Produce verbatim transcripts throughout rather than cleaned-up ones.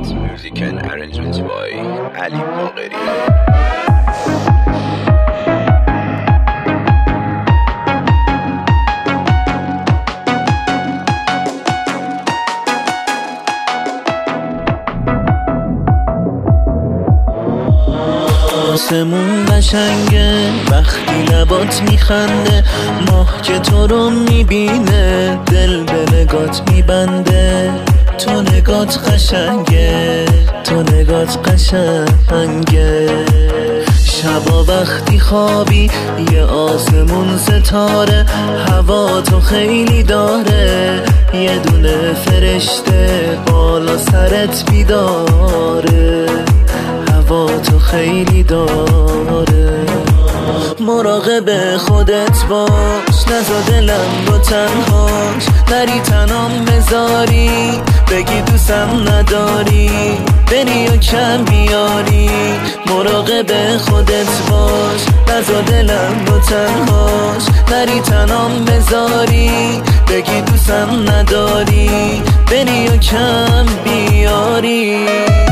Music and arrangements by Ali Bagheri. آسمون قشنگه وقتی لبات میخنده، ماه که تو رو میبینه دل به نگات میبنده. تو نگات قشنگه، تو نگات قشنگه. شبا وقتی خوابی یه آسمون ستاره، هوا تو خیلی داره، یه دونه فرشته بالا سرت بیداره، هوا تو خیلی داره. مراقب خودت باش، نزا دلم رو تنهاش، نری تنام بذاری، بگی دوستم نداری، بری و کم بیاری. مراقب خودت باش، نزا دلم رو تنهاش، نری تنام بذاری، بگی دوستم نداری، بری و کم بیاری.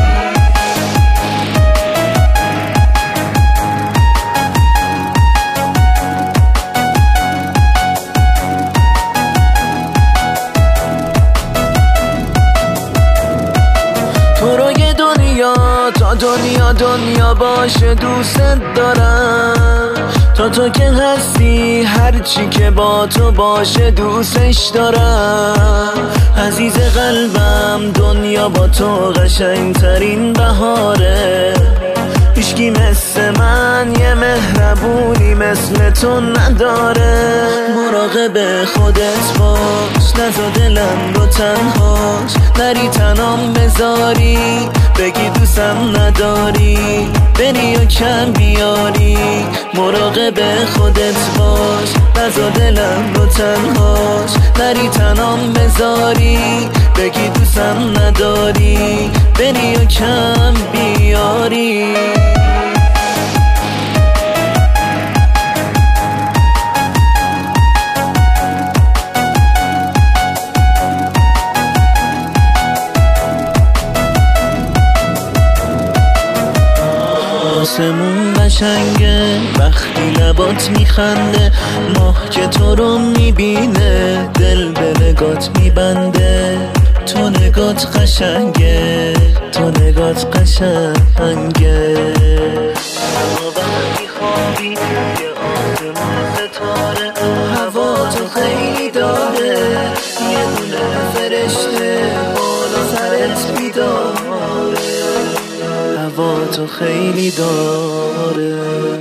تو رو یه دنیا تا دنیا دنیا باشه دوست دارم، تا تو که هستی هرچی که با تو باشه دوستش دارم. عزیز قلبم دنیا با تو قشنگ ترین بهاره، هیچکی مثل من یه مهربونی مثل تو نداره. مراقب خودت باش، نزا دلم رو تنهاش، نری تنام بذاری، بگی دوستم نداری، بری و کم بیاری. مراقب خودت باش، نزا دلم رو تنهاش، نری تنام بذاری، بگی دوستم نداری، بری و کم بیاری. آسمون قشنگه وقتی لبات میخنده، ماه که تو رو میبینه دل به نگات میبنده. تو نگات قشنگه، تو نگات قشنگه. شبا وقتی خوابی یه آسمون ستاره، هوا تو خیلی داره، یه دونه فرشته بالا سرت بیداره، هوا تو خیلی داره.